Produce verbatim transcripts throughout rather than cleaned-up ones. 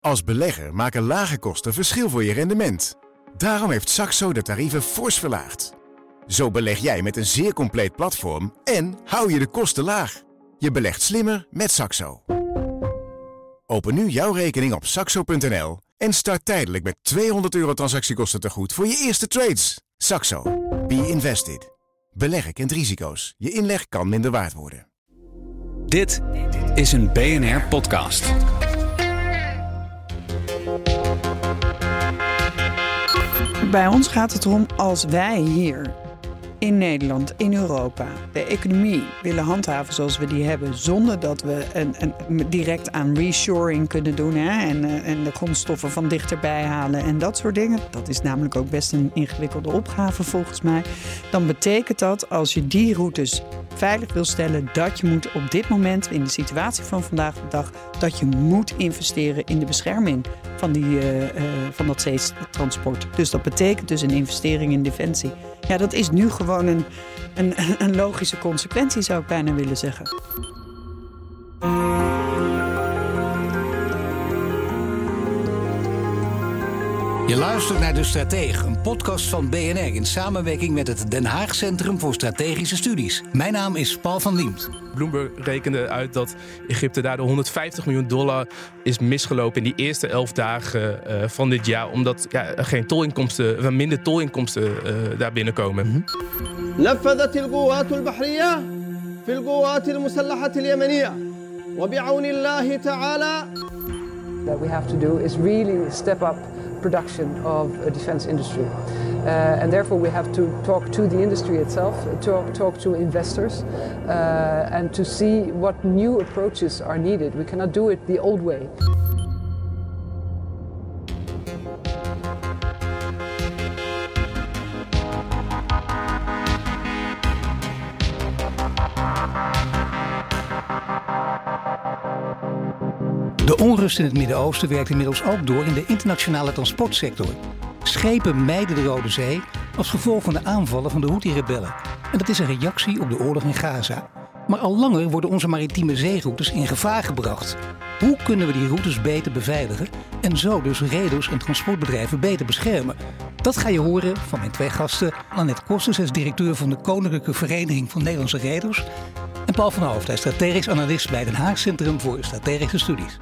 Als belegger maken lage kosten verschil voor je rendement. Daarom heeft Saxo de tarieven fors verlaagd. Zo beleg jij met een zeer compleet platform en hou je de kosten laag. Je belegt slimmer met Saxo. Open nu jouw rekening op saxo punt n l en start tijdelijk met tweehonderd euro transactiekosten tegoed voor je eerste trades. Saxo. Be invested. Beleggen kent risico's. Je inleg kan minder waard worden. Dit is een B N R-podcast. Bij ons gaat het erom, als wij hier in Nederland, in Europa, de economie willen handhaven zoals we die hebben, zonder dat we een, een, direct aan reshoring kunnen doen, hè, en, en de grondstoffen van dichterbij halen en dat soort dingen. Dat is namelijk ook best een ingewikkelde opgave volgens mij. Dan betekent dat, als je die routes veilig wil stellen, dat je moet op dit moment, in de situatie van vandaag de dag, dat je moet investeren in de bescherming van, die, uh, uh, van dat zeetransport. Dus dat betekent dus een investering in defensie. Ja, dat is nu gewoon een, een, een logische consequentie, zou ik bijna willen zeggen. Je luistert naar De Stratege, een podcast van B N R in samenwerking met het Den Haag Centrum voor Strategische Studies. Mijn naam is Paul van Liemt. Bloomberg rekende uit dat Egypte daardoor honderdvijftig miljoen dollar is misgelopen in die eerste elf dagen uh, van dit jaar, omdat ja, er geen tolinkomsten, minder tolinkomsten uh, daar binnenkomen. نفذت القوات البحرية في القوات المسلحة اليمنية وبعون الله تعالى. What we have to do is really step up production of a defense industry. Uh, and therefore we have to talk to the industry itself, talk, talk to investors, uh, and to see what new approaches are needed. We cannot do it the old way. De onrust in het Midden-Oosten werkt inmiddels ook door in de internationale transportsector. Schepen mijden de Rode Zee als gevolg van de aanvallen van de Houthi-rebellen. En dat is een reactie op de oorlog in Gaza. Maar al langer worden onze maritieme zeeroutes in gevaar gebracht. Hoe kunnen we die routes beter beveiligen en zo dus reders en transportbedrijven beter beschermen? Dat ga je horen van mijn twee gasten. Annette Kosters is directeur van de Koninklijke Vereniging van Nederlandse Reders. En Paul van Hoofd, hij is strategisch analist bij het Den Haag Centrum voor Strategische Studies.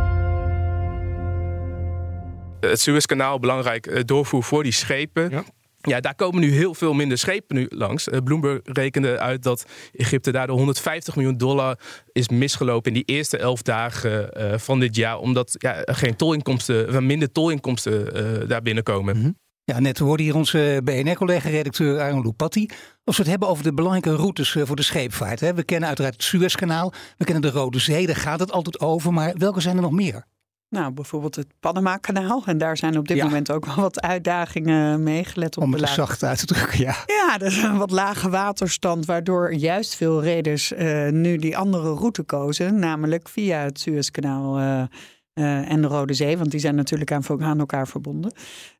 Het Suezkanaal, belangrijk doorvoer voor die schepen. Ja. Ja, daar komen nu heel veel minder schepen nu langs. Bloomberg rekende uit dat Egypte daardoor honderdvijftig miljoen dollar is misgelopen in die eerste elf dagen uh, van dit jaar, omdat ja, er geen tolinkomsten, minder tolinkomsten uh, daar binnenkomen. Mm-hmm. Ja, net hoorde hier onze B N R-collega-redacteur Arno Loupatti. Als we het hebben over de belangrijke routes voor de scheepvaart. Hè. We kennen uiteraard het Suezkanaal, we kennen de Rode Zee, daar gaat het altijd over. Maar welke zijn er nog meer? Nou, bijvoorbeeld het Panama-kanaal. En daar zijn op dit ja. moment ook wel wat uitdagingen mee, gelet op Om de het zacht uit te drukken, ja. Ja, er is een wat lage waterstand, waardoor juist veel reders uh, nu die andere route kozen. Namelijk via het Suezkanaal uh, uh, en de Rode Zee. Want die zijn natuurlijk aan, aan elkaar verbonden.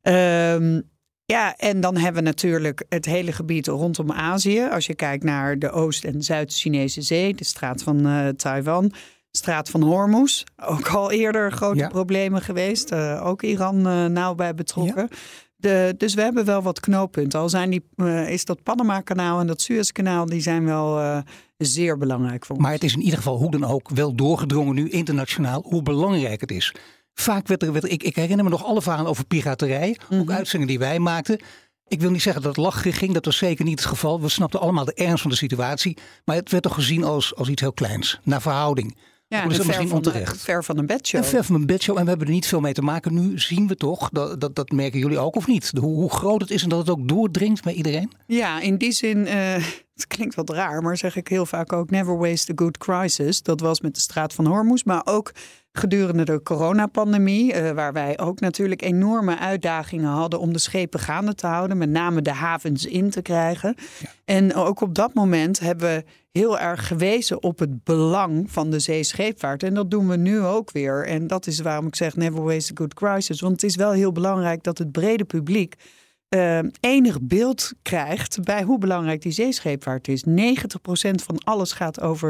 Um, Ja, en dan hebben we natuurlijk het hele gebied rondom Azië. Als je kijkt naar de Oost- en Zuid-Chinese Zee, de straat van uh, Taiwan, straat van Hormuz. Ook al eerder grote ja. problemen geweest. Uh, ook Iran uh, nauw bij betrokken. Ja. De, dus we hebben wel wat knooppunten. Al zijn die, uh, is dat Panama-kanaal en dat Suezkanaal, die zijn wel uh, zeer belangrijk voor ons. Maar het is in ieder geval hoe dan ook wel doorgedrongen nu internationaal hoe belangrijk het is. Vaak werd er, werd er ik, ik herinner me nog alle verhalen over piraterij. Mm-hmm. Ook uitzendingen die wij maakten. Ik wil niet zeggen dat het lachen ging. Dat was zeker niet het geval. We snapten allemaal de ernst van de situatie. Maar het werd toch gezien als, als iets heel kleins. Naar verhouding. Ja, dat is misschien van onterecht. De, ver van een bedshow. En ver van een bedshow. En we hebben er niet veel mee te maken. Nu zien we toch, dat, dat, dat merken jullie ook of niet? De, hoe, hoe groot het is en dat het ook doordringt bij iedereen? Ja, in die zin, uh, het klinkt wat raar, maar zeg ik heel vaak ook never waste a good crisis. Dat was met de straat van Hormuz, maar ook gedurende de coronapandemie, uh, waar wij ook natuurlijk enorme uitdagingen hadden om de schepen gaande te houden, met name de havens in te krijgen. Ja. En ook op dat moment hebben we heel erg gewezen op het belang van de zeescheepvaart. En dat doen we nu ook weer. En dat is waarom ik zeg never waste a good crisis. Want het is wel heel belangrijk dat het brede publiek uh, enig beeld krijgt bij hoe belangrijk die zeescheepvaart is. negentig procent van alles gaat over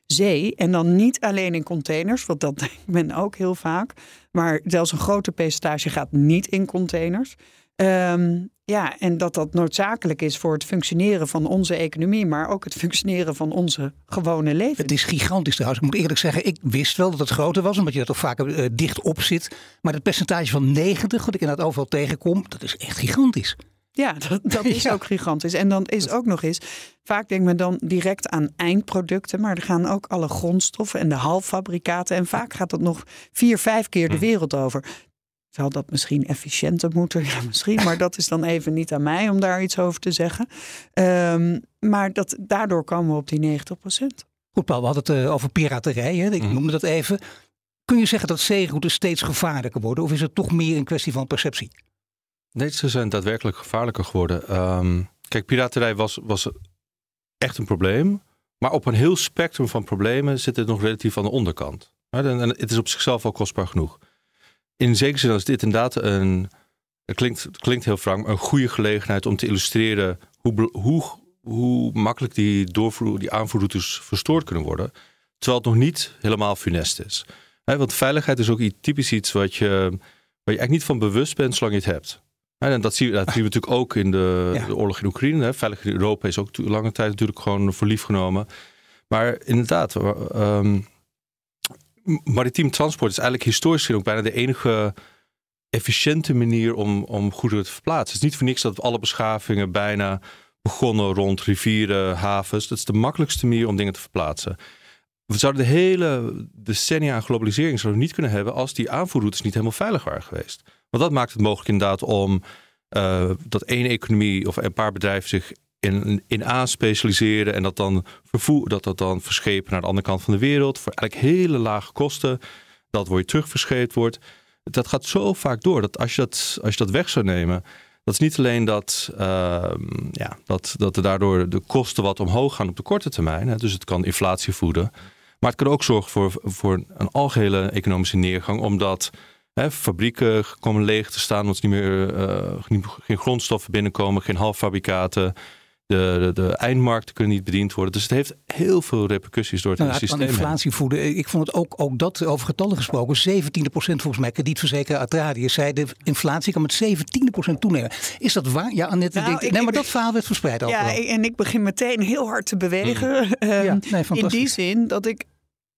zee. En dan niet alleen in containers, want dat denkt men ook heel vaak. Maar zelfs een grote percentage gaat niet in containers. Um, ja, en dat dat noodzakelijk is voor het functioneren van onze economie, maar ook het functioneren van onze gewone leven. Het is gigantisch trouwens. Ik moet eerlijk zeggen, ik wist wel dat het groter was, omdat je er toch vaak uh, dicht op zit. Maar het percentage van negentig, wat ik inderdaad overal tegenkom, dat is echt gigantisch. Ja, dat, dat is ja. ook gigantisch. En dan is ook nog eens, vaak denkt men dan direct aan eindproducten, maar er gaan ook alle grondstoffen en de halffabrikaten. En vaak gaat dat nog vier, vijf keer de wereld over. Zou dat misschien efficiënter moeten? Ja, misschien. Maar dat is dan even niet aan mij om daar iets over te zeggen. Um, maar dat, daardoor komen we op die negentig procent. Goed, Paul, we hadden het uh, over piraterij. Hè? Ik mm. noemde dat even. Kun je zeggen dat zeeroutes steeds gevaarlijker worden? Of is het toch meer een kwestie van perceptie? Nee, ze zijn daadwerkelijk gevaarlijker geworden. Um, kijk, piraterij was, was echt een probleem. Maar op een heel spectrum van problemen zit het nog relatief aan de onderkant. En, en het is op zichzelf al kostbaar genoeg. In zekere zin is dit inderdaad een, het klinkt, het klinkt heel wrang, een goede gelegenheid om te illustreren hoe, hoe, hoe makkelijk die, doorvoer, die aanvoerroutes verstoord kunnen worden. Terwijl het nog niet helemaal funest is. He, want veiligheid is ook typisch iets wat je, waar je eigenlijk niet van bewust bent zolang je het hebt. He, en dat zien, dat zien we natuurlijk ook in de, ja. de oorlog in Oekraïne. He. Veiligheid in Europa is ook to, lange tijd natuurlijk gewoon voor lief genomen. Maar inderdaad, Um, maritiem transport is eigenlijk historisch gezien ook bijna de enige efficiënte manier om, om goederen te verplaatsen. Het is niet voor niks dat alle beschavingen bijna begonnen rond rivieren, havens. Dat is de makkelijkste manier om dingen te verplaatsen. We zouden de hele decennia aan globalisering zouden we niet kunnen hebben als die aanvoerroutes niet helemaal veilig waren geweest. Want dat maakt het mogelijk inderdaad om uh, dat één economie of een paar bedrijven zich in, in A specialiseren en dat dan vervoer, dat dat dan verschepen naar de andere kant van de wereld voor eigenlijk hele lage kosten, dat weer terugverscheept wordt. Dat gaat zo vaak door dat als je dat, als je dat weg zou nemen, dat is niet alleen dat, uh, ja, dat, dat er daardoor de kosten wat omhoog gaan op de korte termijn. Hè, dus het kan inflatie voeden. Maar het kan ook zorgen voor, voor een algehele economische neergang, omdat hè, fabrieken komen leeg te staan, omdat er niet meer, uh, geen grondstoffen binnenkomen, geen halffabrikaten. De, de, de eindmarkten kunnen niet bediend worden. Dus het heeft heel veel repercussies door het nou, hele systeem. Inflatie voeden. Ik vond het ook, ook dat over getallen gesproken. zeventien procent volgens mij kredietverzekeraar Atradius zei de inflatie kan met zeventien procent toenemen. Is dat waar? Ja, Annette. Nou, denk, ik, nee, maar ik, dat verhaal werd verspreid ja, overal. Ja, en ik begin meteen heel hard te bewegen. Mm. Um, ja, nee, in die zin dat ik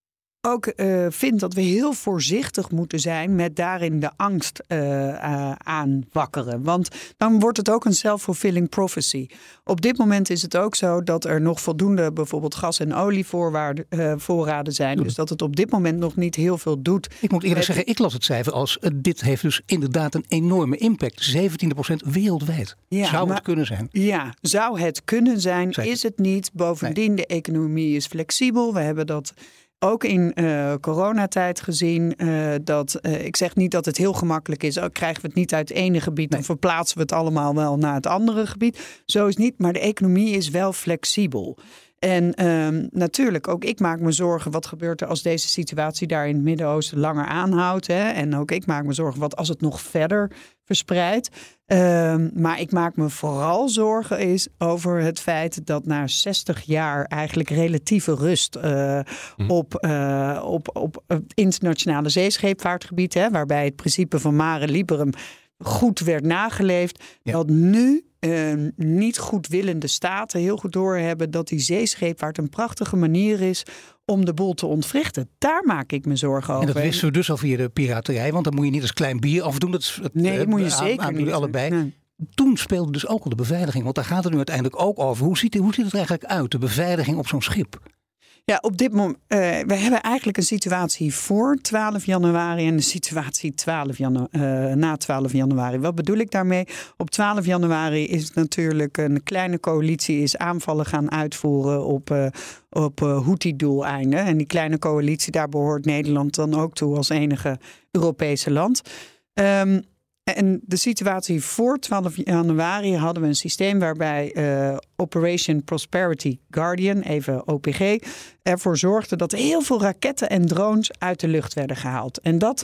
ook uh, vind dat we heel voorzichtig moeten zijn met daarin de angst uh, uh, aanwakkeren. Want dan wordt het ook een self-fulfilling prophecy. Op dit moment is het ook zo dat er nog voldoende bijvoorbeeld gas- en olievoorraden uh, voorraden zijn. Dus dat het op dit moment nog niet heel veel doet. Ik moet eerlijk zeggen, ik las het cijfer als uh, dit heeft dus inderdaad een enorme impact. zeventien procent wereldwijd. Ja, zou maar, het kunnen zijn? Ja, zou het kunnen zijn. Zeker. Is het niet. Bovendien, nee. De economie is flexibel. We hebben dat ook in uh, coronatijd gezien. Uh, dat, uh, ik zeg niet dat het heel gemakkelijk is. Ook krijgen we het niet uit het ene gebied. Nee. Dan verplaatsen we het allemaal wel naar het andere gebied. Zo is het niet. Maar de economie is wel flexibel. En um, natuurlijk, ook ik maak me zorgen wat gebeurt er als deze situatie daar in het Midden-Oosten langer aanhoudt. Hè? En ook ik maak me zorgen wat als het nog verder verspreidt. Um, maar ik maak me vooral zorgen is over het feit dat na zestig jaar eigenlijk relatieve rust uh, hm. op, uh, op, op het internationale zeescheepvaartgebied, hè, waarbij het principe van mare liberum goed werd nageleefd, ja. dat nu Uh, niet goedwillende staten heel goed doorhebben dat die zeescheepvaart een prachtige manier is om de boel te ontwrichten. Daar maak ik me zorgen over. En dat wisten we dus al via de piraterij, want dan moet je niet als klein bier afdoen. Dat is het, nee, dat moet je aan, zeker aan, aan niet. Allebei. Nee. Toen speelde dus ook al de beveiliging, want daar gaat het nu uiteindelijk ook over. Hoe ziet, hoe ziet het er eigenlijk uit, de beveiliging op zo'n schip? Ja, op dit moment, uh, we hebben eigenlijk een situatie voor twaalf januari en een situatie twaalf janu- uh, na twaalf januari. Wat bedoel ik daarmee? Op twaalf januari is natuurlijk een kleine coalitie is aanvallen gaan uitvoeren op, uh, op uh, Houthi-doeleinden. En die kleine coalitie, daar behoort Nederland dan ook toe als enige Europese land. Um, En de situatie voor twaalf januari hadden we een systeem waarbij uh, Operation Prosperity Guardian, even O P G, ervoor zorgde dat heel veel raketten en drones uit de lucht werden gehaald. En dat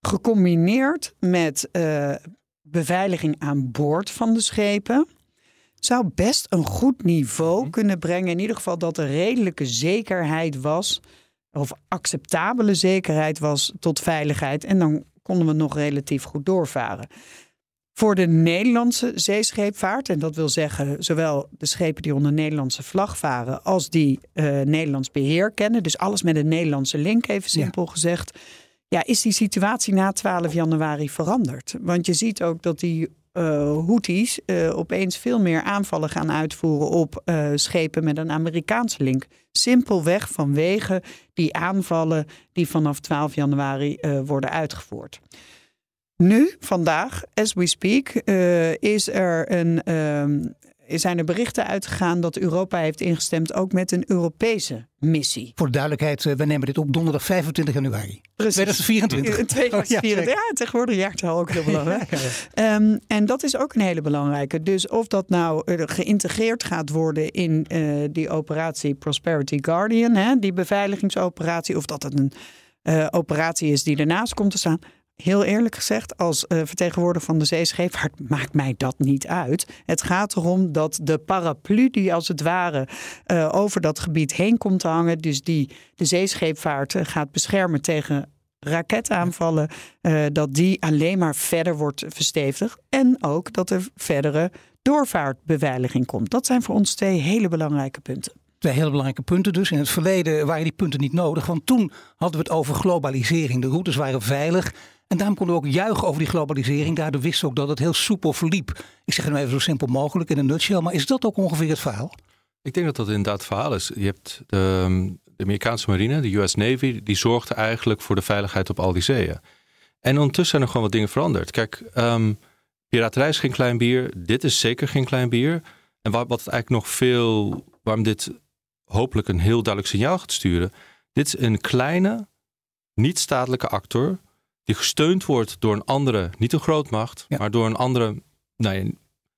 gecombineerd met uh, beveiliging aan boord van de schepen. zou best een goed niveau kunnen brengen. In ieder geval dat er redelijke zekerheid was, of acceptabele zekerheid was tot veiligheid. En dan konden we nog relatief goed doorvaren. Voor de Nederlandse zeescheepvaart, en dat wil zeggen zowel de schepen die onder Nederlandse vlag varen als die uh, Nederlands beheer kennen, dus alles met een Nederlandse link, even simpel ja. gezegd, ja, is die situatie na twaalf januari veranderd. Want je ziet ook dat die uh, Houthis uh, opeens veel meer aanvallen gaan uitvoeren op uh, schepen met een Amerikaanse link. Simpelweg vanwege die aanvallen die vanaf twaalf januari uh, worden uitgevoerd. Nu, vandaag, as we speak, uh, is er een, uh, zijn er berichten uitgegaan dat Europa heeft ingestemd ook met een Europese missie. Voor de duidelijkheid, uh, we nemen dit op donderdag vijfentwintig januari. Precies. tweeduizend vierentwintig. tweeduizend vierentwintig. Ja, ja, tegenwoordig jaartal ook heel belangrijk. ja, ja, ja. Um, en dat is ook een hele belangrijke. Dus of dat nou uh, geïntegreerd gaat worden in uh, die operatie Prosperity Guardian, hè, die beveiligingsoperatie, of dat het een uh, operatie is die ernaast komt te staan. Heel eerlijk gezegd, als uh, vertegenwoordiger van de zeescheepvaart maakt mij dat niet uit. Het gaat erom dat de paraplu die als het ware uh, over dat gebied heen komt te hangen, dus die de zeescheepvaart uh, gaat beschermen tegen raketaanvallen, uh, dat die alleen maar verder wordt verstevigd. En ook dat er verdere doorvaartbeveiliging komt. Dat zijn voor ons twee hele belangrijke punten. Twee hele belangrijke punten dus. In het verleden waren die punten niet nodig. Want toen hadden we het over globalisering. De routes waren veilig. En daarom konden we ook juichen over die globalisering. Daardoor wisten we ook dat het heel soepel verliep. Ik zeg het nou even zo simpel mogelijk in een nutshell. Maar is dat ook ongeveer het verhaal? Ik denk dat dat inderdaad het verhaal is. Je hebt de, de Amerikaanse marine, de U S Navy, die zorgde eigenlijk voor de veiligheid op al die zeeën. En ondertussen zijn er gewoon wat dingen veranderd. Kijk, um, piraterij is geen klein bier. Dit is zeker geen klein bier. En wat, wat het eigenlijk nog veel, waarom dit hopelijk een heel duidelijk signaal gaat sturen. Dit is een kleine, niet-statelijke actor die gesteund wordt door een andere, niet een grootmacht, ja. maar door een andere, nou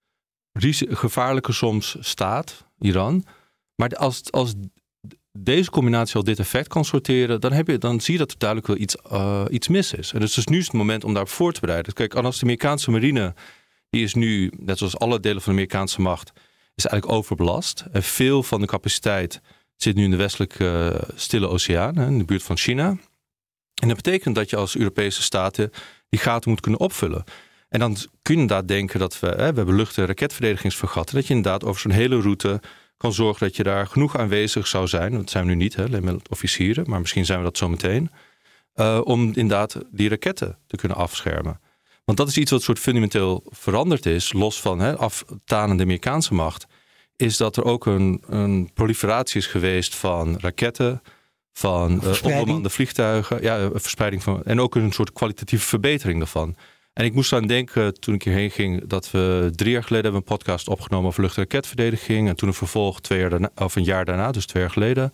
ja, gevaarlijke soms staat, Iran. Maar als, als deze combinatie al dit effect kan sorteren, dan, heb je, dan zie je dat er duidelijk wel iets, uh, iets mis is. En dus, dus nu is het moment om daarop voor te bereiden. Kijk, als de Amerikaanse marine, die is nu, net zoals alle delen van de Amerikaanse macht, is eigenlijk overbelast. En veel van de capaciteit zit nu in de westelijke uh, Stille Oceaan, in de buurt van China. En dat betekent dat je als Europese staten die gaten moet kunnen opvullen. En dan kun je inderdaad denken dat we, hè, we hebben lucht- en raketverdedigingsfregatten, dat je inderdaad over zo'n hele route kan zorgen dat je daar genoeg aanwezig zou zijn. Dat zijn we nu niet, hè, alleen met officieren, maar misschien zijn we dat zo meteen. Uh, om inderdaad die raketten te kunnen afschermen. Want dat is iets wat soort fundamenteel veranderd is, los van hè, aftanende Amerikaanse macht, is dat er ook een, een proliferatie is geweest van raketten, van uh, onbemande vliegtuigen, ja, verspreiding van, en ook een soort kwalitatieve verbetering daarvan. En ik moest aan denken toen ik hierheen ging, dat we drie jaar geleden hebben een podcast opgenomen over lucht- en raketverdediging. En toen een vervolg twee jaar daarna, of een jaar daarna, dus twee jaar geleden.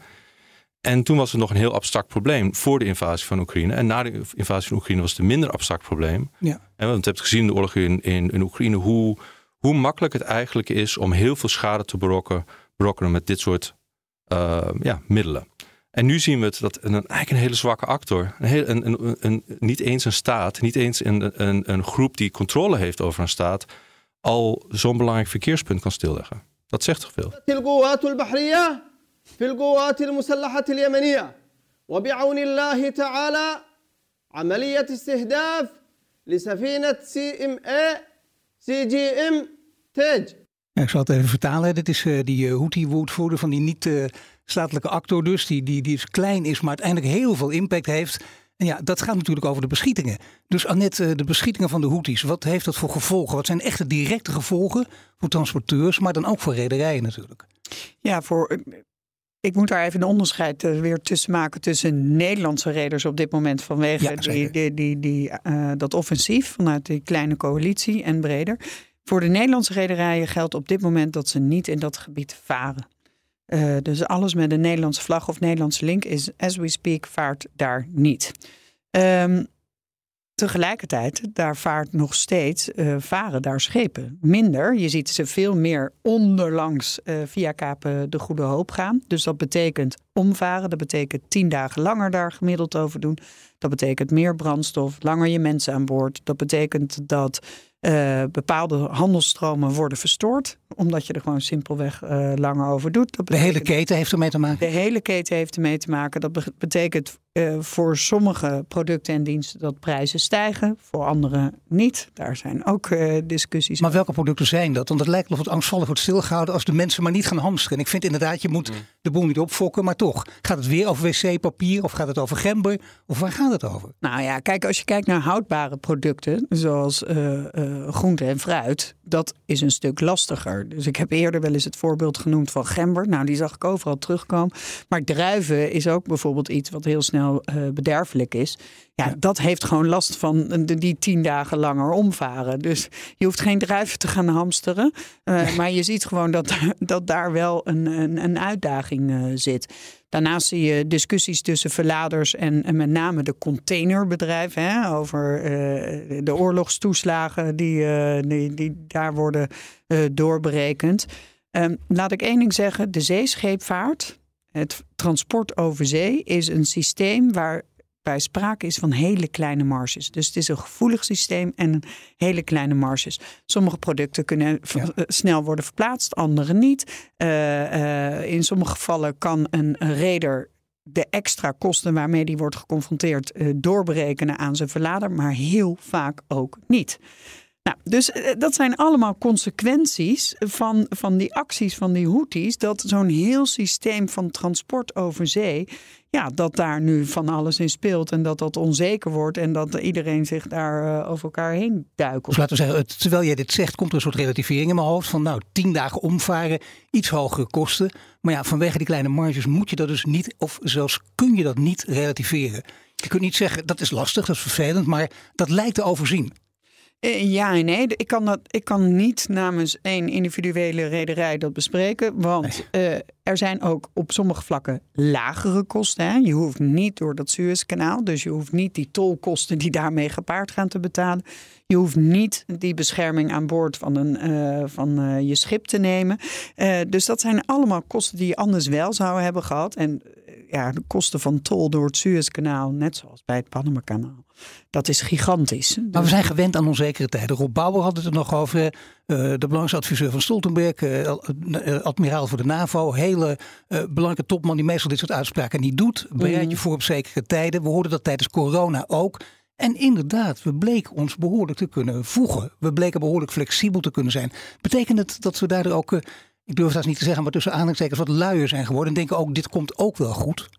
En toen was het nog een heel abstract probleem voor de invasie van Oekraïne. En na de invasie van Oekraïne was het een minder abstract probleem. Ja. En want je hebt gezien in de oorlog in, in, in Oekraïne hoe, hoe makkelijk het eigenlijk is om heel veel schade te berokkenen, berokkenen met dit soort uh, ja, middelen. En nu zien we het dat een, eigenlijk een hele zwakke actor, een heel, een, een, een, niet eens een staat, niet eens een, een, een groep die controle heeft over een staat, al zo'n belangrijk verkeerspunt kan stilleggen. Dat zegt toch veel. Ja, ik zal het even vertalen. Dit is uh, die uh, Houthi-woordvoerder van die niet-statelijke uh, actor dus. Die, die, die klein is, maar uiteindelijk heel veel impact heeft. En ja, dat gaat natuurlijk over de beschietingen. Dus Annette, uh, de beschietingen van de Houthis. Wat heeft dat voor gevolgen? Wat zijn echte directe gevolgen voor transporteurs, maar dan ook voor rederijen natuurlijk? Ja, voor... Ik moet daar even een onderscheid uh, weer tussen maken tussen Nederlandse reders op dit moment vanwege ja, die, die, die, die, uh, dat offensief vanuit die kleine coalitie en breder. Voor de Nederlandse rederijen geldt op dit moment dat ze niet in dat gebied varen. Uh, dus alles met een Nederlandse vlag of Nederlandse link is, as we speak, vaart daar niet. Um, tegelijkertijd, daar vaart nog steeds, uh, varen daar schepen. Minder, je ziet ze veel meer onderlangs uh, via Kaap de Goede Hoop gaan. Dus dat betekent omvaren. Dat betekent tien dagen langer daar gemiddeld over doen. Dat betekent meer brandstof, langer je mensen aan boord. Dat betekent dat uh, bepaalde handelsstromen worden verstoord. Omdat je er gewoon simpelweg uh, langer over doet. Dat betekent, de hele keten heeft ermee te maken? De hele keten heeft ermee te maken. Dat betekent uh, voor sommige producten en diensten dat prijzen stijgen. Voor andere niet. Daar zijn ook uh, discussies. Maar welke producten zijn dat? Want het lijkt alsof het angstvallig wordt stilgehouden als de mensen maar niet gaan hamsteren. En ik vind inderdaad, je moet mm. de boel niet opfokken. Maar toch, gaat het weer over wc-papier of gaat het over gember? Of waar gaat het over? Nou ja, kijk, als je kijkt naar houdbare producten, zoals uh, uh, groente en fruit, dat is een stuk lastiger. Dus ik heb eerder wel eens het voorbeeld genoemd van gember. Nou, die zag ik overal terugkomen. Maar druiven is ook bijvoorbeeld iets wat heel snel uh, bederfelijk is. Ja, ja, dat heeft gewoon last van de, die tien dagen langer omvaren. Dus je hoeft geen druiven te gaan hamsteren. Uh, maar je ziet gewoon dat, dat daar wel een, een, een uitdaging uh, zit. Daarnaast zie je discussies tussen verladers en, en met name de containerbedrijven. Hè, over uh, de oorlogstoeslagen die, uh, die, die daar worden uh, doorberekend. Um, laat ik één ding zeggen. De zeescheepvaart, het transport over zee, is een systeem waar bij sprake is van hele kleine marges. Dus het is een gevoelig systeem en hele kleine marges. Sommige producten kunnen ja. v- snel worden verplaatst, andere niet. Uh, uh, in sommige gevallen kan een, een reder de extra kosten waarmee die wordt geconfronteerd uh, doorberekenen aan zijn verlader, maar heel vaak ook niet. Nou, dus uh, dat zijn allemaal consequenties van, van die acties van die Houthis, dat zo'n heel systeem van transport over zee, ja, dat daar nu van alles in speelt en dat dat onzeker wordt en dat iedereen zich daar uh, over elkaar heen duikelt. Dus laten we zeggen, terwijl jij dit zegt, komt er een soort relativering in mijn hoofd van nou, tien dagen omvaren, iets hogere kosten. Maar ja, vanwege die kleine marges moet je dat dus niet, of zelfs kun je dat niet relativeren. Je kunt niet zeggen, dat is lastig, dat is vervelend, maar dat lijkt te overzien. Ja en nee, ik kan, dat, ik kan niet namens één individuele rederij dat bespreken. Want nee. uh, er zijn ook op sommige vlakken lagere kosten. Hè. Je hoeft niet door dat Suezkanaal. Dus je hoeft niet die tolkosten die daarmee gepaard gaan te betalen. Je hoeft niet die bescherming aan boord van, een, uh, van uh, je schip te nemen. Uh, dus dat zijn allemaal kosten die je anders wel zou hebben gehad. En uh, ja, de kosten van tol door het Suezkanaal, net zoals bij het Panama-kanaal. Dat is gigantisch. Maar we zijn gewend aan onzekere tijden. Rob Bauer had het er nog over. Uh, de belangrijkste adviseur van Stoltenberg. Uh, admiraal voor de NAVO. Hele uh, belangrijke topman die meestal dit soort uitspraken niet doet. Bereid je mm. voor op zekere tijden. We hoorden dat tijdens corona ook. En inderdaad, we bleken ons behoorlijk te kunnen voegen. We bleken behoorlijk flexibel te kunnen zijn. Betekent het dat we daardoor ook, uh, ik durf dat niet te zeggen, maar tussen aanhalingstekens wat luier zijn geworden. En denken ook, dit komt ook wel goed?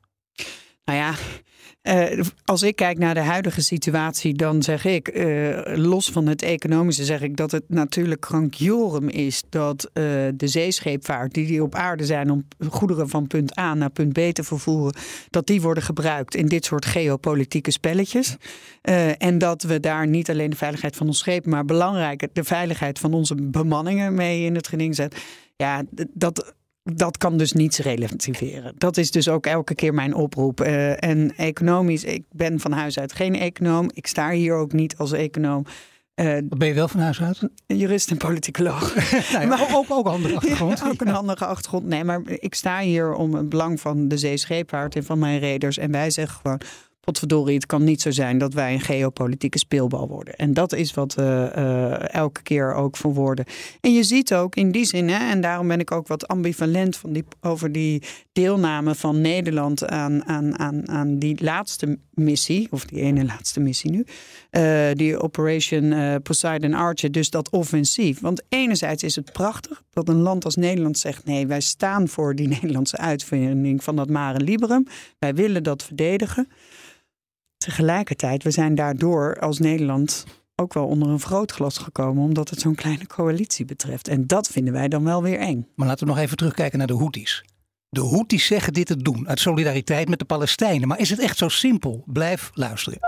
Nou ja, uh, als ik kijk naar de huidige situatie, dan zeg ik, uh, los van het economische, zeg ik dat het natuurlijk krankjorum is dat uh, de zeescheepvaart, die, die op aarde zijn om goederen van punt A naar punt B te vervoeren, dat die worden gebruikt in dit soort geopolitieke spelletjes. Uh, en dat we daar niet alleen de veiligheid van ons schip, maar belangrijker de veiligheid van onze bemanningen mee in het geding zetten. Ja, dat... Dat kan dus niets relativeren. Dat is dus ook elke keer mijn oproep. Uh, en economisch, ik ben van huis uit geen econoom. Ik sta hier ook niet als econoom. Uh, Wat ben je wel van huis uit? Jurist en politicoloog. nou ja, maar ook, ook een handige achtergrond. Ja, ook een handige achtergrond. Nee, maar ik sta hier om het belang van de zeescheepvaart en van mijn reders. En wij zeggen gewoon, potverdorie, het kan niet zo zijn dat wij een geopolitieke speelbal worden. En dat is wat we uh, uh, elke keer ook verwoorden. En je ziet ook in die zin, hè, en daarom ben ik ook wat ambivalent van die, over die deelname van Nederland aan, aan, aan, aan die laatste missie, of die ene laatste missie nu, uh, die Operation uh, Poseidon Archer, dus dat offensief. Want enerzijds is het prachtig dat een land als Nederland zegt, nee, wij staan voor die Nederlandse uitvinding van dat Mare Liberum. Wij willen dat verdedigen. Tegelijkertijd, we zijn daardoor als Nederland ook wel onder een vergrootglas gekomen, omdat het zo'n kleine coalitie betreft. En dat vinden wij dan wel weer eng. Maar laten we nog even terugkijken naar de Houthis. De Houthis zeggen dit te doen uit solidariteit met de Palestijnen. Maar is het echt zo simpel? Blijf luisteren.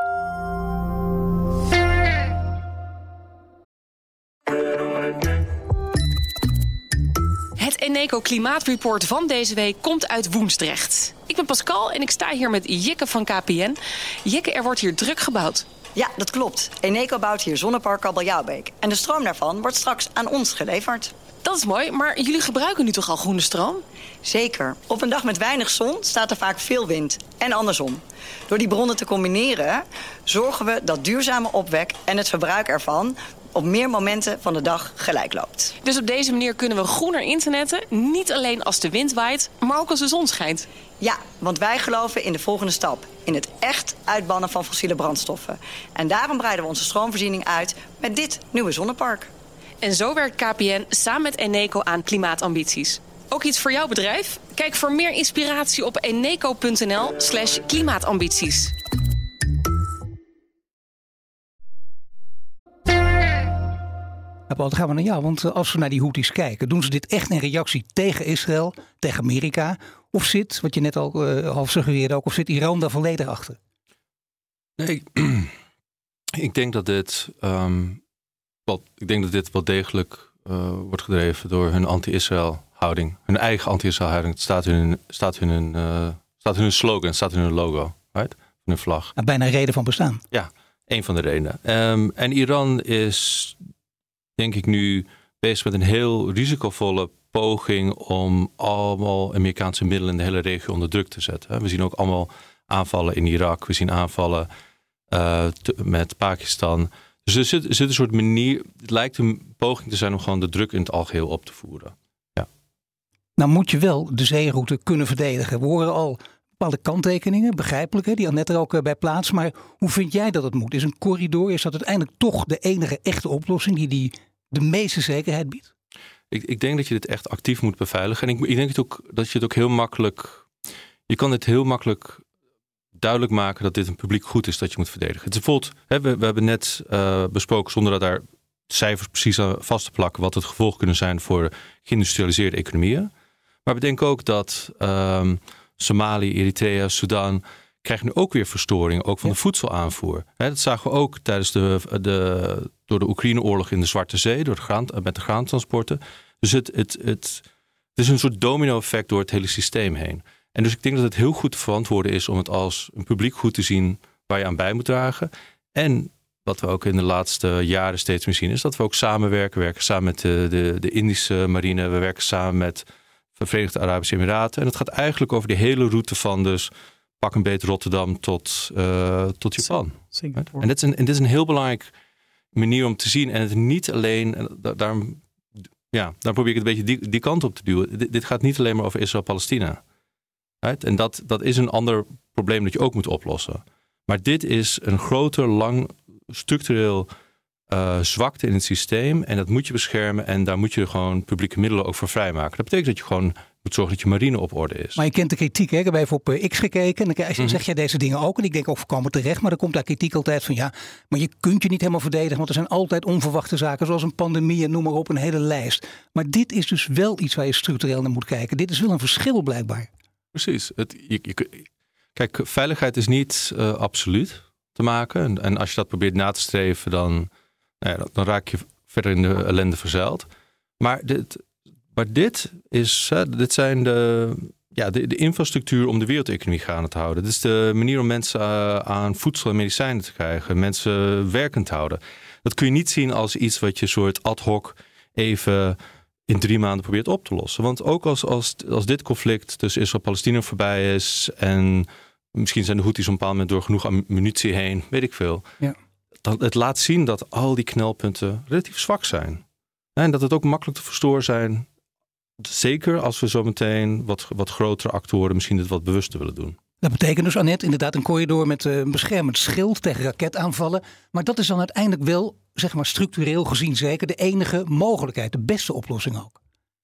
Het Eneco Klimaatreport van deze week komt uit Woensdrecht. Ik ben Pascal en ik sta hier met Jikke van K P N. Jikke, er wordt hier druk gebouwd. Ja, dat klopt. Eneco bouwt hier zonnepark Kabeljauwbeek. En de stroom daarvan wordt straks aan ons geleverd. Dat is mooi, maar jullie gebruiken nu toch al groene stroom? Zeker. Op een dag met weinig zon staat er vaak veel wind. En andersom. Door die bronnen te combineren zorgen we dat duurzame opwek en het verbruik ervan op meer momenten van de dag gelijk loopt. Dus op deze manier kunnen we groener internetten, niet alleen als de wind waait, maar ook als de zon schijnt. Ja, want wij geloven in de volgende stap. In het echt uitbannen van fossiele brandstoffen. En daarom breiden we onze stroomvoorziening uit met dit nieuwe zonnepark. En zo werkt K P N samen met Eneco aan klimaatambities. Ook iets voor jouw bedrijf? Kijk voor meer inspiratie op eneco.nl slash klimaatambities. Ja, Paul, dan gaan we naar jou. Want als we naar die Houthis kijken, doen ze dit echt in reactie tegen Israël, tegen Amerika? Of zit, wat je net al uh, half suggereerde ook, of zit Iran daar volledig achter? Nee, ik denk dat dit, um, wel, ik denk dat dit wel degelijk uh, wordt gedreven door hun anti-Israël houding. Hun eigen anti-Israël houding. Het staat in hun, staat in hun, uh, staat in hun slogan, staat in hun logo, right? Van hun vlag. Nou, bijna een reden van bestaan. Ja, een van de redenen. Um, en Iran is, denk ik nu, bezig met een heel risicovolle poging om allemaal Amerikaanse middelen in de hele regio onder druk te zetten. We zien ook allemaal aanvallen in Irak. We zien aanvallen uh, te, met Pakistan. Dus er zit, er zit een soort manier, het lijkt een poging te zijn om gewoon de druk in het algeheel op te voeren. Ja. Nou moet je wel de zeeroute kunnen verdedigen. We horen al bepaalde kanttekeningen, begrijpelijk, hè, die Annette er ook bij plaats. Maar hoe vind jij dat het moet? Is een corridor, is dat uiteindelijk toch de enige echte oplossing die, die de meeste zekerheid biedt? Ik, ik denk dat je dit echt actief moet beveiligen. En ik, ik denk het ook, dat je het ook heel makkelijk, je kan het heel makkelijk duidelijk maken dat dit een publiek goed is dat je moet verdedigen. Het is bijvoorbeeld, hè, we, we hebben net uh, besproken, zonder dat daar cijfers precies aan vast te plakken, wat het gevolg kunnen zijn voor geïndustrialiseerde economieën. Maar we denken ook dat um, Somalië, Eritrea, Sudan krijgen nu ook weer verstoring, ook van ja. de voedselaanvoer. Hè, dat zagen we ook tijdens de, de, door de Oekraïne-oorlog in de Zwarte Zee, door de graan, met de graantransporten. Dus het, het, het, het is een soort domino-effect door het hele systeem heen. En dus ik denk dat het heel goed te verantwoorden is om het als een publiek goed te zien waar je aan bij moet dragen. En wat we ook in de laatste jaren steeds meer zien, is dat we ook samenwerken. We werken samen met de, de, de Indische marine, we werken samen met de Verenigde Arabische Emiraten. En het gaat eigenlijk over de hele route van dus pak een beet Rotterdam tot, uh, tot Japan. En dit is een, en dit is een heel belangrijk manier om te zien. En het niet alleen, en daar, daarom, ja, daar probeer ik het een beetje die, die kant op te duwen. Dit, dit gaat niet alleen maar over Israël-Palestina. Right? En dat, dat is een ander probleem dat je ook moet oplossen. Maar dit is een groter, lang, structureel uh, zwakte in het systeem. En dat moet je beschermen. En daar moet je gewoon publieke middelen ook voor vrijmaken. Dat betekent dat je gewoon moet zorgen dat je marine op orde is. Maar je kent de kritiek, hè? Ik heb even op X gekeken. En dan zeg mm-hmm. jij deze dingen ook. En ik denk ook voorkomen terecht. Maar er komt daar kritiek altijd van ja, maar je kunt je niet helemaal verdedigen. Want er zijn altijd onverwachte zaken. Zoals een pandemie en noem maar op, een hele lijst. Maar dit is dus wel iets waar je structureel naar moet kijken. Dit is wel een verschil blijkbaar. Precies. Het, je, je, kijk, veiligheid is niet uh, absoluut te maken. En, en als je dat probeert na te streven, dan, nou ja, dan, dan raak je verder in de ellende verzeild. Maar dit, maar dit, is, hè, dit zijn de, ja, de, de infrastructuur om de wereldeconomie gaande te houden. Dit is de manier om mensen uh, aan voedsel en medicijnen te krijgen. Mensen werkend te houden. Dat kun je niet zien als iets wat je soort ad hoc even in drie maanden probeert op te lossen. Want ook als, als, als dit conflict tussen Israël en Palestina voorbij is en misschien zijn de Houthis op een bepaald moment door genoeg ammunitie heen, weet ik veel. Ja. Dat, het laat zien dat al die knelpunten relatief zwak zijn. En dat het ook makkelijk te verstoren zijn. Zeker als we zo meteen wat, wat grotere actoren misschien dit wat bewuster willen doen. Dat betekent dus, Annette, inderdaad een corridor met een beschermend schild tegen raketaanvallen. Maar dat is dan uiteindelijk wel, zeg maar structureel gezien zeker, de enige mogelijkheid. De beste oplossing ook.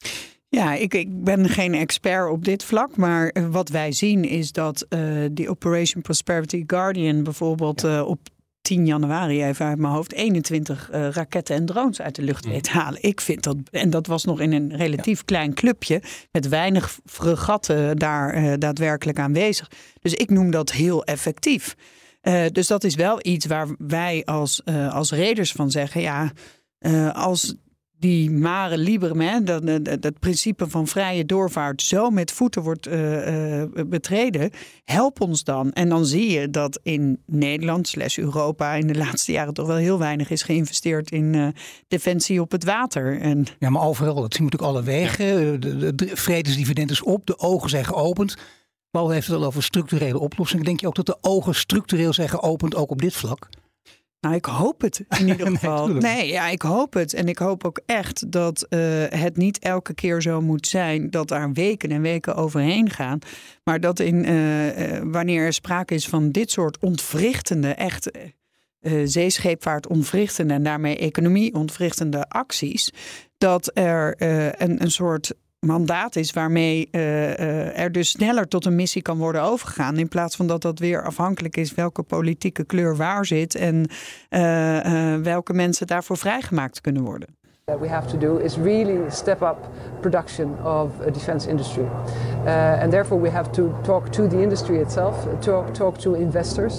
Ja, ik, ik ben geen expert op dit vlak. Maar wat wij zien is dat uh, die Operation Prosperity Guardian bijvoorbeeld ja. uh, op tien januari, even uit mijn hoofd, eenentwintig uh, raketten en drones uit de lucht weet halen. Ik vind dat, en dat was nog in een relatief ja. klein clubje met weinig fregatten daar uh, daadwerkelijk aanwezig. Dus ik noem dat heel effectief. Uh, dus dat is wel iets waar wij als, uh, als reders van zeggen, ja, uh, als die mare liberum, hè, dat, dat, dat principe van vrije doorvaart, zo met voeten wordt uh, uh, betreden, help ons dan. En dan zie je dat in Nederland slash Europa in de laatste jaren toch wel heel weinig is geïnvesteerd in uh, defensie op het water. En... Ja, maar overal, dat zien we natuurlijk alle wegen. Ja. De, de, de vredesdividend is op, de ogen zijn geopend. Paul heeft het al over structurele oplossingen. Denk je ook dat de ogen structureel zijn geopend, ook op dit vlak? Nou, ik hoop het in ieder geval. Nee, nee, ja, ik hoop het. En ik hoop ook echt dat uh, het niet elke keer zo moet zijn dat daar weken en weken overheen gaan. Maar dat in uh, uh, wanneer er sprake is van dit soort ontwrichtende, echt uh, zeescheepvaart ontwrichtende en daarmee economie ontwrichtende acties, dat er uh, een, een soort mandaat is waarmee uh, uh, er dus sneller tot een missie kan worden overgegaan. In plaats van dat dat weer afhankelijk is welke politieke kleur waar zit en uh, uh, welke mensen daarvoor vrijgemaakt kunnen worden. What we have to do is really step up production of a defense industry. Uh, and therefore we have to talk to the industry itself, talk, talk to investors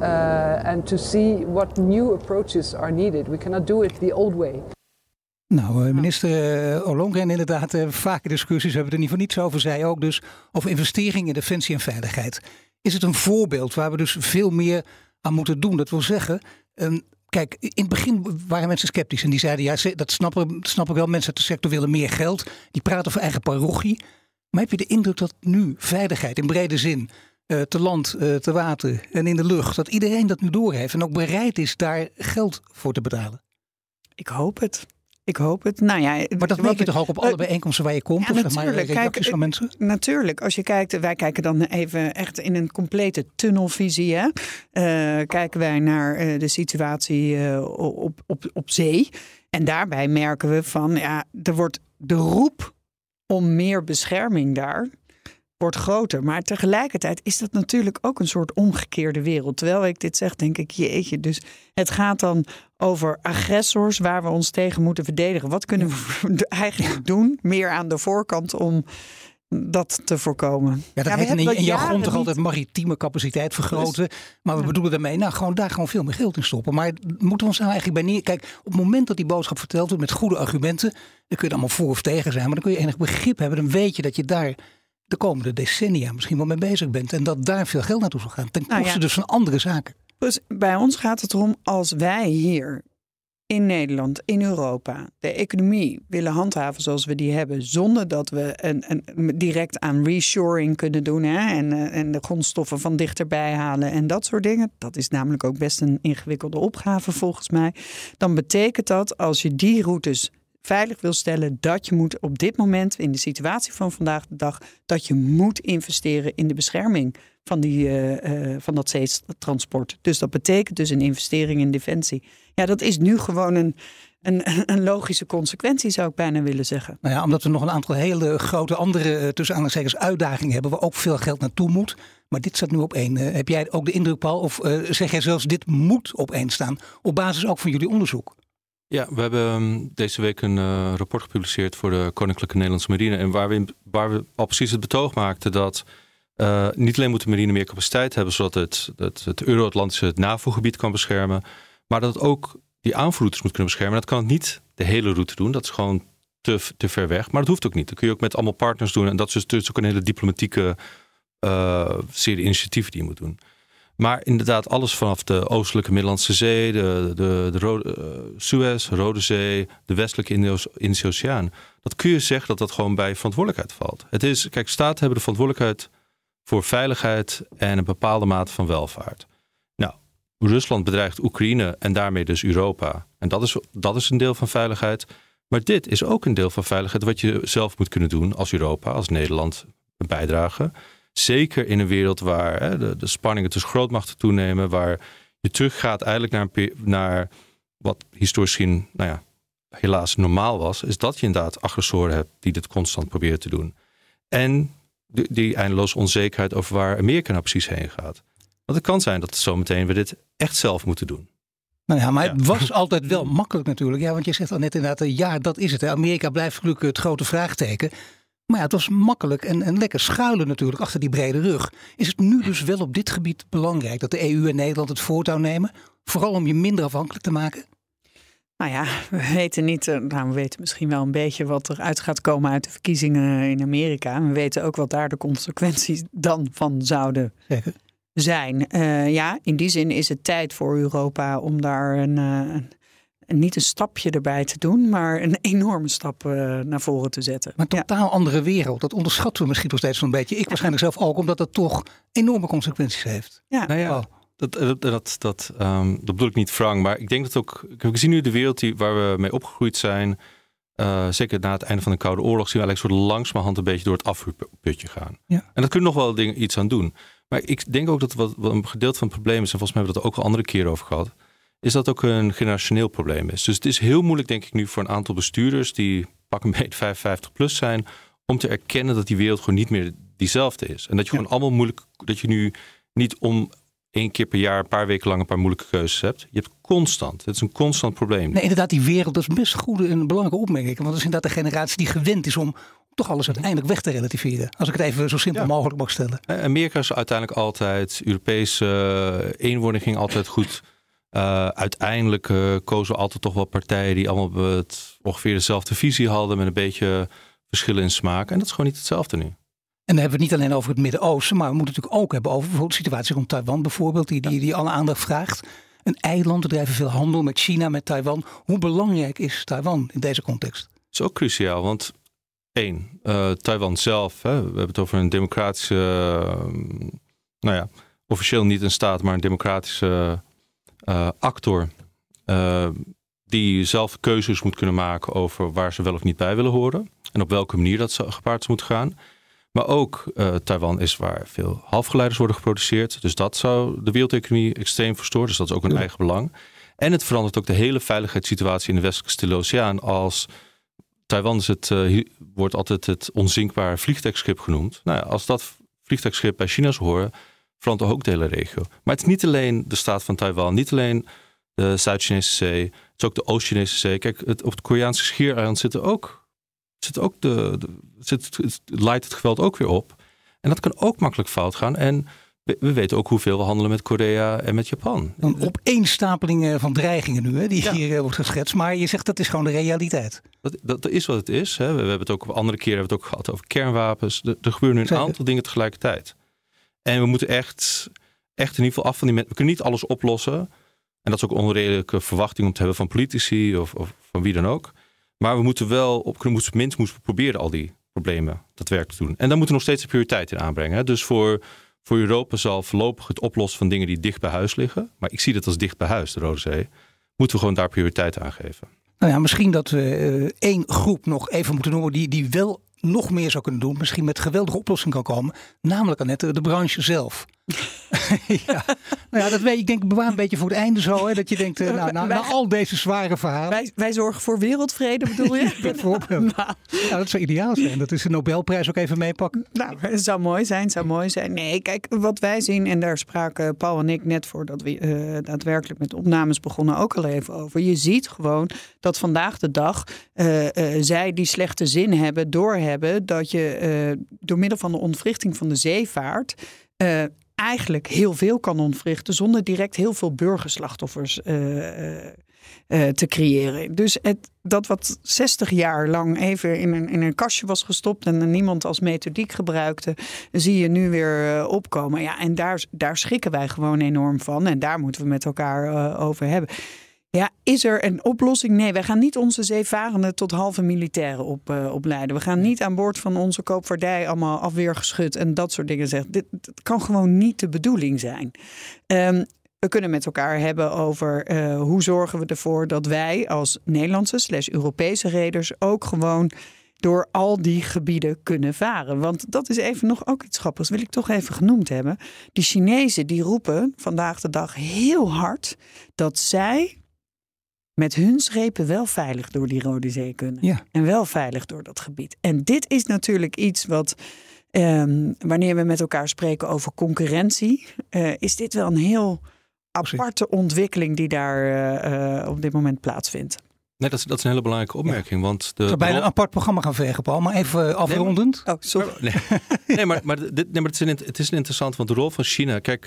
uh, and to see what new approaches are needed. We cannot do it the old way. Nou, minister Ollongren inderdaad, vaker discussies hebben we er niet voor niets over. Zij ook dus over investeringen in defensie en veiligheid. Is het een voorbeeld waar we dus veel meer aan moeten doen? Dat wil zeggen, um, kijk, in het begin waren mensen sceptisch. En die zeiden, ja, dat snappen, snap ik wel. Mensen uit de sector willen meer geld. Die praten over eigen parochie. Maar heb je de indruk dat nu veiligheid in brede zin, uh, te land, uh, te water en in de lucht, dat iedereen dat nu doorheeft en ook bereid is daar geld voor te betalen? Ik hoop het. Ik hoop het. Nou ja, maar dat merk je toch ook op alle bijeenkomsten waar je komt? Ja, of natuurlijk. Maar reacties Kijk, van mensen? Natuurlijk. Als je kijkt, wij kijken dan even echt in een complete tunnelvisie. Hè? Uh, kijken wij naar uh, de situatie uh, op, op, op zee. En daarbij merken we van, ja, er wordt de roep om meer bescherming daar wordt groter. Maar tegelijkertijd is dat natuurlijk ook een soort omgekeerde wereld. Terwijl ik dit zeg, denk ik, jeetje. Dus het gaat dan over agressors waar we ons tegen moeten verdedigen. Wat kunnen we eigenlijk doen? Meer aan de voorkant om dat te voorkomen. Ja, dat ja, heet in, in jouw grond toch altijd maritieme capaciteit vergroten. Dus, maar we ja. bedoelen daarmee, nou, gewoon daar gewoon veel meer geld in stoppen. Maar moeten we ons nou eigenlijk bij neer... Kijk, op het moment dat die boodschap verteld wordt met goede argumenten, dan kun je er allemaal voor of tegen zijn. Maar dan kun je enig begrip hebben. Dan weet je dat je daar de komende decennia misschien wel mee bezig bent. En dat daar veel geld naartoe zal gaan. Ten koste nou ja. dus van andere zaken. Dus bij ons gaat het erom, als wij hier in Nederland, in Europa, de economie willen handhaven zoals we die hebben, zonder dat we een, een, direct aan reshoring kunnen doen, hè, en, en de grondstoffen van dichterbij halen en dat soort dingen. Dat is namelijk ook best een ingewikkelde opgave volgens mij. Dan betekent dat, als je die routes veilig wil stellen, dat je moet op dit moment, in de situatie van vandaag de dag, dat je moet investeren in de bescherming van, die, uh, uh, van dat zeetransport. Dus dat betekent dus een investering in defensie. Ja, dat is nu gewoon een, een, een logische consequentie, zou ik bijna willen zeggen. Nou ja, omdat we nog een aantal hele grote andere, tussen aanhalingstekens, uitdagingen hebben, waar ook veel geld naartoe moet. Maar dit staat nu op één. Uh, heb jij ook de indruk, Paul, of uh, zeg jij zelfs, dit moet op één staan, op basis ook van jullie onderzoek? Ja, we hebben um, deze week een uh, rapport gepubliceerd voor de Koninklijke Nederlandse Marine. En waar we, in, waar we al precies het betoog maakten dat uh, niet alleen moet de marine meer capaciteit hebben, zodat het, het, het Euro-Atlantische het NAVO-gebied kan beschermen, maar dat het ook die aanvoerroutes moet kunnen beschermen. Dat kan het niet de hele route doen. Dat is gewoon te, te ver weg. Maar dat hoeft ook niet. Dat kun je ook met allemaal partners doen. En dat is dus ook een hele diplomatieke uh, serie initiatieven die je moet doen. Maar inderdaad, alles vanaf de oostelijke Middellandse Zee, de, de, de Rode, uh, Suez, Rode Zee, de westelijke Indische Oceaan. Dat kun je zeggen dat dat gewoon bij verantwoordelijkheid valt. Het is, kijk, staten hebben de verantwoordelijkheid voor veiligheid en een bepaalde mate van welvaart. Nou, Rusland bedreigt Oekraïne en daarmee dus Europa. En dat is, dat is een deel van veiligheid. Maar dit is ook een deel van veiligheid wat je zelf moet kunnen doen als Europa, als Nederland een bijdrage. Zeker in een wereld waar hè, de, de spanningen tussen grootmachten toenemen, waar je teruggaat eigenlijk naar, een, naar wat historisch gezien, nou ja, helaas normaal was, is dat je inderdaad agressoren hebt die dit constant proberen te doen. En die, die eindeloze onzekerheid over waar Amerika nou precies heen gaat. Want het kan zijn dat zometeen we dit echt zelf moeten doen. Nou ja, maar ja. Het was altijd wel makkelijk natuurlijk. Ja, want je zegt al net inderdaad, ja, dat is het. Hè. Amerika blijft gelukkig het grote vraagteken. Maar ja, het was makkelijk en, en lekker schuilen natuurlijk achter die brede rug. Is het nu dus wel op dit gebied belangrijk dat de E U en Nederland het voortouw nemen? Vooral om je minder afhankelijk te maken? Nou ja, we weten niet, nou we weten misschien wel een beetje wat eruit gaat komen uit de verkiezingen in Amerika. We weten ook wat daar de consequenties dan van zouden Zeker. zijn. Uh, ja, in die zin is het tijd voor Europa om daar een, uh, een, niet een stapje erbij te doen, maar een enorme stap uh, naar voren te zetten. Maar een totaal ja. andere wereld, dat onderschatten we misschien nog steeds zo'n beetje. Ik waarschijnlijk zelf ook, omdat dat toch enorme consequenties heeft. Ja. Nou ja. Oh. Dat, dat, dat, dat, um, dat bedoel ik niet wrang, maar ik denk dat ook... We zien nu de wereld die, waar we mee opgegroeid zijn. Uh, zeker na het einde van de Koude Oorlog zien we eigenlijk soort langzamerhand een beetje door het afvuurputje gaan. Ja. En daar kunnen we nog wel dingen, iets aan doen. Maar ik denk ook dat wat, wat een gedeelte van het probleem is, en volgens mij hebben we dat ook al andere keren over gehad, is dat ook een generationeel probleem is. Dus het is heel moeilijk, denk ik nu, voor een aantal bestuurders die pak een beetje vijfenvijftig plus zijn, om te erkennen dat die wereld gewoon niet meer diezelfde is. En dat je ja. gewoon allemaal moeilijk, dat je nu niet om één keer per jaar, een paar weken lang een paar moeilijke keuzes hebt. Je hebt constant. Het is een constant probleem. Nee, inderdaad, die wereld, dat is best goede en belangrijke opmerking. Want dat is inderdaad de generatie die gewend is om toch alles uiteindelijk weg te relativeren. Als ik het even zo simpel ja. mogelijk mag stellen. Amerika is uiteindelijk altijd, Europese eenwording ging altijd goed. Uh, uiteindelijk uh, kozen we altijd toch wel partijen die allemaal het, ongeveer dezelfde visie hadden met een beetje verschillen in smaak. En dat is gewoon niet hetzelfde nu. En dan hebben we het niet alleen over het Midden-Oosten, maar we moeten het natuurlijk ook hebben over bijvoorbeeld de situatie rond Taiwan bijvoorbeeld, die, die, die alle aandacht vraagt. Een eiland, we drijven veel handel met China, met Taiwan. Hoe belangrijk is Taiwan in deze context? Het is ook cruciaal, want één, uh, Taiwan zelf, hè, we hebben het over een democratische, uh, nou ja, officieel niet een staat, maar een democratische uh, actor, uh, die zelf keuzes moet kunnen maken over waar ze wel of niet bij willen horen en op welke manier dat gepaard moet gaan. Maar ook uh, Taiwan is waar veel halfgeleiders worden geproduceerd. Dus dat zou de wereldeconomie extreem verstoren. Dus dat is ook een ja. eigen belang. En het verandert ook de hele veiligheidssituatie in de Westelijke Stille Oceaan. Als Taiwan is het, uh, wordt altijd het onzinkbare vliegtuigschip genoemd. Nou ja, als dat vliegtuigschip bij China zou horen, verandert ook de hele regio. Maar het is niet alleen de staat van Taiwan, niet alleen de Zuid-Chinese Zee. Het is ook de Oost-Chinese Zee. Kijk, het, op het Koreaanse schiereiland zitten ook... Zit ook de, de, zit, het leidt het geweld ook weer op. En dat kan ook makkelijk fout gaan. En we, we weten ook hoeveel we handelen met Korea en met Japan. Een opeenstapeling van dreigingen nu, hè, die ja. hier wordt geschetst. Maar je zegt dat is gewoon de realiteit. Dat, dat, dat is wat het is. Hè. We, we hebben het ook op andere keren hebben we het ook gehad over kernwapens. Er, er gebeuren nu een Zeker. aantal dingen tegelijkertijd. En we moeten echt, echt in ieder geval af van die mensen. We kunnen niet alles oplossen. En dat is ook een onredelijke verwachting om te hebben van politici of, of van wie dan ook. Maar we moeten wel op minst moeten proberen al die problemen dat werk te doen. En daar moeten we nog steeds de prioriteit in aanbrengen. Hè. Dus voor, voor Europa zal voorlopig het oplossen van dingen die dicht bij huis liggen. Maar ik zie dat als dicht bij huis, de Rode Zee. Moeten we gewoon daar prioriteit aan geven. Nou ja, misschien dat we uh, één groep nog even moeten noemen die, die wel nog meer zou kunnen doen. Misschien met geweldige oplossing kan komen. Namelijk Annette, de branche zelf. ja. Nou ja, dat weet ik denk bewaar een beetje voor het einde zo. Hè, dat je denkt, uh, nou, na, na al deze zware verhalen. Wij, wij zorgen voor wereldvrede, bedoel je? Bijvoorbeeld. nou. Ja, dat zou ideaal zijn. Dat is de Nobelprijs ook even meepakken. Nou, het zou mooi zijn, zou mooi zijn. Nee, kijk, wat wij zien, en daar spraken Paul en ik net voordat we uh, daadwerkelijk met opnames begonnen ook al even over. Je ziet gewoon dat vandaag de dag uh, uh, zij die slechte zin hebben, doorhebben dat je uh, door middel van de ontwrichting van de zeevaart Uh, eigenlijk heel veel kan ontwrichten zonder direct heel veel burgerslachtoffers uh, uh, uh, te creëren. Dus het, dat wat zestig jaar lang even in een, in een kastje was gestopt en niemand als methodiek gebruikte, zie je nu weer uh, opkomen. Ja, en daar, daar schrikken wij gewoon enorm van en daar moeten we met elkaar uh, over hebben. Ja, is er een oplossing? Nee, wij gaan niet onze zeevarenden tot halve militairen op, uh, opleiden. We gaan niet aan boord van onze koopvaardij allemaal afweergeschut en dat soort dingen zeggen. Dit, dit kan gewoon niet de bedoeling zijn. Um, we kunnen met elkaar hebben over uh, hoe zorgen we ervoor dat wij als Nederlandse slash Europese reders ook gewoon door al die gebieden kunnen varen. Want dat is even nog ook iets grappigs, wil ik toch even genoemd hebben. Die Chinezen die roepen vandaag de dag heel hard dat zij met hun schepen wel veilig door die Rode Zee kunnen. Ja. En wel veilig door dat gebied. En dit is natuurlijk iets wat, um, wanneer we met elkaar spreken over concurrentie, uh, is dit wel een heel aparte ontwikkeling die daar uh, uh, op dit moment plaatsvindt. Nee, dat is, dat is een hele belangrijke opmerking. Ja. Want de, ik zou bijna een apart programma gaan vergen, Paul, maar even afrondend. Nee, maar, oh, sorry. Nee, nee maar, maar, dit, nee, maar het, is een, het is een interessant, want de rol van China, kijk,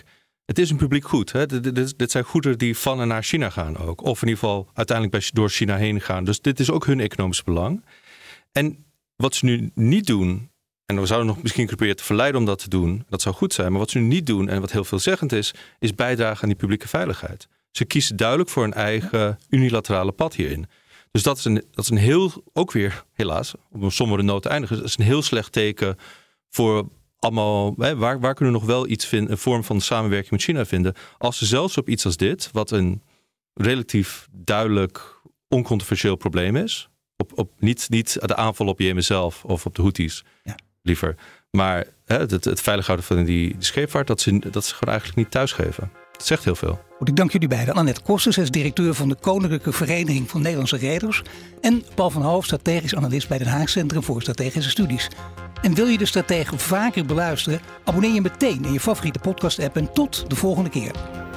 Het is een publiek goed. Hè? Dit, dit, dit zijn goederen die van en naar China gaan ook. Of in ieder geval uiteindelijk bij, door China heen gaan. Dus dit is ook hun economisch belang. En wat ze nu niet doen, en we zouden nog misschien proberen te verleiden om dat te doen. Dat zou goed zijn. Maar wat ze nu niet doen, en wat heel veelzeggend is, is bijdragen aan die publieke veiligheid. Ze kiezen duidelijk voor een eigen unilaterale pad hierin. Dus dat is een, dat is een heel, ook weer helaas, op een sombere noot te eindigen. Dat is een heel slecht teken voor allemaal, hè, waar, waar kunnen we nog wel iets vinden, een vorm van samenwerking met China vinden. Als ze zelfs op iets als dit, wat een relatief duidelijk oncontroversieel probleem is. Op, op, niet, niet de aanval op Jemen zelf of op de Houthis, ja. liever. Maar hè, het, het veilig houden van die, die scheepvaart, dat ze, dat ze gewoon eigenlijk niet thuisgeven. Dat zegt heel veel. Goed, ik dank jullie beiden. Annette Kosters is directeur van de Koninklijke Vereniging van Nederlandse Reders. En Paul van Hoof, strategisch analist bij Den Haag Centrum voor Strategische Studies. En wil je de Strategen vaker beluisteren? Abonneer je meteen in je favoriete podcast-app en tot de volgende keer.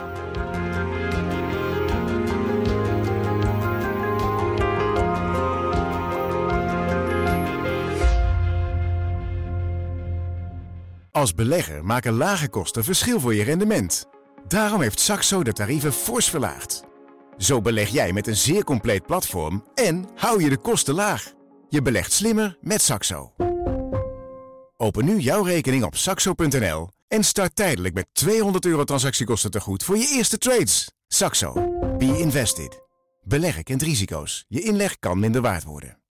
Als belegger maken lage kosten verschil voor je rendement. Daarom heeft Saxo de tarieven fors verlaagd. Zo beleg jij met een zeer compleet platform en hou je de kosten laag. Je belegt slimmer met Saxo. Open nu jouw rekening op saxo punt n l en start tijdelijk met tweehonderd euro transactiekosten tegoed voor je eerste trades. Saxo. Be invested. Beleggen kent risico's. Je inleg kan minder waard worden.